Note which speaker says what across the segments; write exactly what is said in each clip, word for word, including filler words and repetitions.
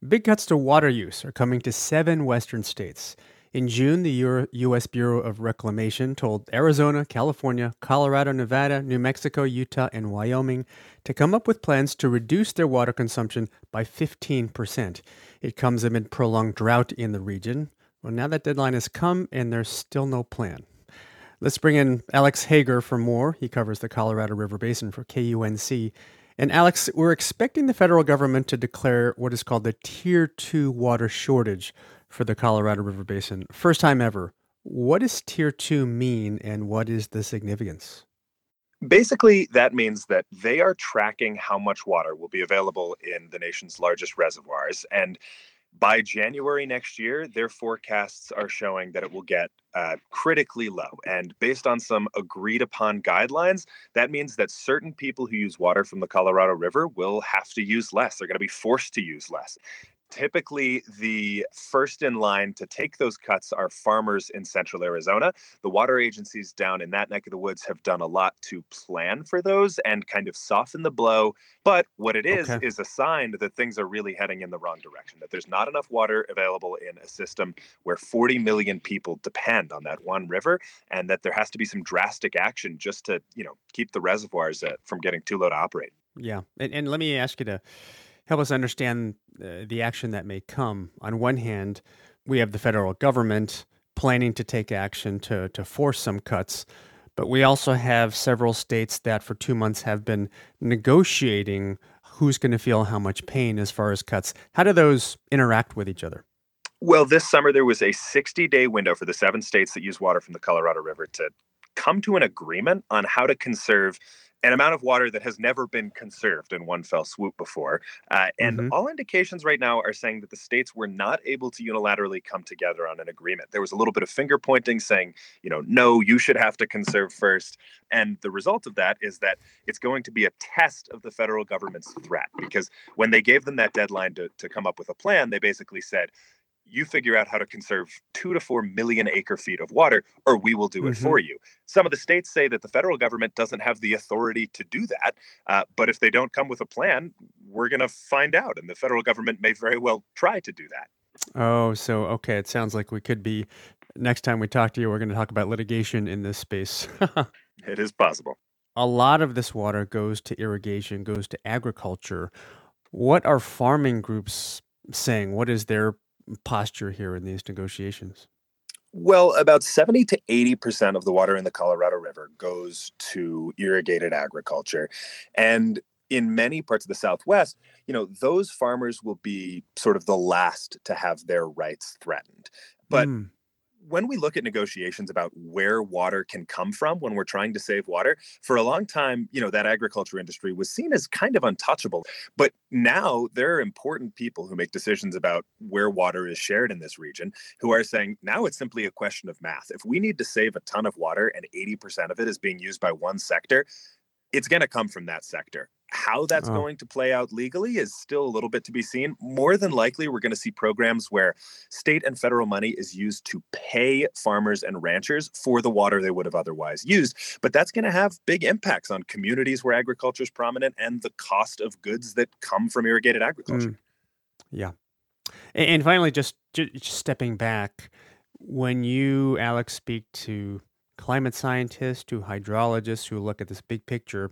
Speaker 1: Big cuts to water use are coming to seven western states. In June, the Euro- U S. Bureau of Reclamation told Arizona, California, Colorado, Nevada, New Mexico, Utah, and Wyoming to come up with plans to reduce their water consumption by fifteen percent. It comes amid prolonged drought in the region. Well, now that deadline has come, and there's still no plan. Let's bring in Alex Hager for more. He covers the Colorado River Basin for K U N C. And Alex, we're expecting the federal government to declare what is called the Tier two water shortage for the Colorado River Basin. First time ever. What does Tier two mean, and what is the significance?
Speaker 2: Basically, that means that they are tracking how much water will be available in the nation's largest reservoirs. And by January next year, their forecasts are showing that it will get uh, critically low. And based on some agreed upon guidelines, that means that certain people who use water from the Colorado River will have to use less. They're going to be forced to use less. Typically, the first in line to take those cuts are farmers in central Arizona. The water agencies down in that neck of the woods have done a lot to plan for those and kind of soften the blow. But what it is,
Speaker 1: Okay.
Speaker 2: is a sign that things are really heading in the wrong direction, that there's not enough water available in a system where forty million people depend on that one river, and that there has to be some drastic action just to, you know, keep the reservoirs uh, from getting too low to operate.
Speaker 1: Yeah. And, and let me ask you to help us understand uh, the action that may come. On one hand, we have the federal government planning to take action to, to force some cuts, but we also have several states that for two months have been negotiating who's going to feel how much pain as far as cuts. How do those interact with each other?
Speaker 2: Well, this summer there was a sixty day window for the seven states that use water from the Colorado River to come to an agreement on how to conserve an amount of water that has never been conserved in one fell swoop before. Uh, and
Speaker 1: Hmm.
Speaker 2: all indications right now are saying that the states were not able to unilaterally come together on an agreement. There was a little bit of finger pointing saying, you know, no, you should have to conserve first. And the result of that is that it's going to be a test of the federal government's threat, because when they gave them that deadline to, to come up with a plan, they basically said, you figure out how to conserve two to four million acre feet of water, or we will do it
Speaker 1: Hmm.
Speaker 2: for you. Some of the states say that the federal government doesn't have the authority to do that. Uh, but if they don't come with a plan, we're going to find out. And the federal government may very well try to do that.
Speaker 1: Oh, so okay. It sounds like we could be, next time we talk to you, we're going to talk about litigation in this space.
Speaker 2: It is possible.
Speaker 1: A lot of this water goes to irrigation, goes to agriculture. What are farming groups saying? What is their posture here in these negotiations?
Speaker 2: Well, about seventy to eighty percent of the water in the Colorado River goes to irrigated agriculture. And in many parts of the Southwest, you know, those farmers will be sort of the last to have their rights threatened. But
Speaker 1: Mm,
Speaker 2: when we look at negotiations about where water can come from when we're trying to save water, for a long time, you know, that agriculture industry was seen as kind of untouchable. But now there are important people who make decisions about where water is shared in this region who are saying now it's simply a question of math. If we need to save a ton of water and eighty percent of it is being used by one sector, it's going to come from that sector. How that's
Speaker 1: oh,
Speaker 2: going to play out legally is still a little bit to be seen. More than likely, we're going to see programs where state and federal money is used to pay farmers and ranchers for the water they would have otherwise used. But that's going to have big impacts on communities where agriculture is prominent and the cost of goods that come from irrigated agriculture.
Speaker 1: mm, yeah. And, and finally, just, ju- just stepping back, when you, Alex, speak to climate scientists, to hydrologists who look at this big picture,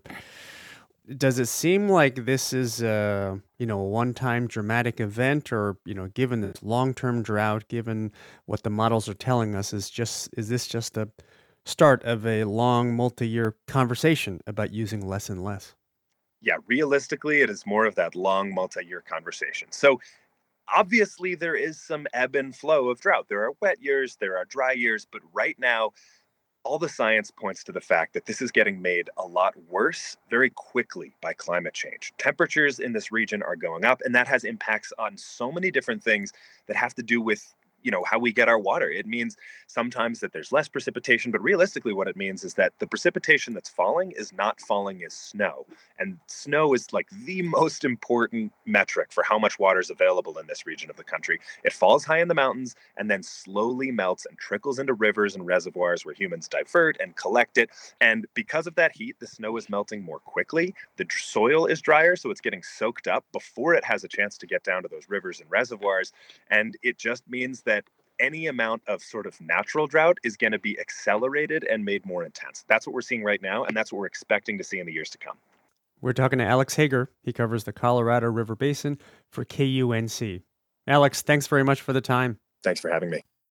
Speaker 1: does it seem like this is a, you know, a one-time dramatic event, or, you know, given this long-term drought, given what the models are telling us, is just is this just the start of a long multi-year conversation about using less and less?
Speaker 2: Yeah, realistically, it is more of that long multi year conversation. So, obviously, there is some ebb and flow of drought. There are wet years, there are dry years, but right now, all the science points to the fact that this is getting made a lot worse very quickly by climate change. Temperatures in this region are going up, and that has impacts on so many different things that have to do with you know, how we get our water. It means sometimes that there's less precipitation, but realistically what it means is that the precipitation that's falling is not falling as snow. And snow is like the most important metric for how much water is available in this region of the country. It falls high in the mountains and then slowly melts and trickles into rivers and reservoirs where humans divert and collect it. And because of that heat, the snow is melting more quickly. The soil is drier, so it's getting soaked up before it has a chance to get down to those rivers and reservoirs. And it just means that any amount of sort of natural drought is going to be accelerated and made more intense. That's what we're seeing right now, and that's what we're expecting to see in the years to come.
Speaker 1: We're talking to Alex Hager. He covers the Colorado River Basin for K U N C. Alex, thanks very much for the time.
Speaker 2: Thanks for having me.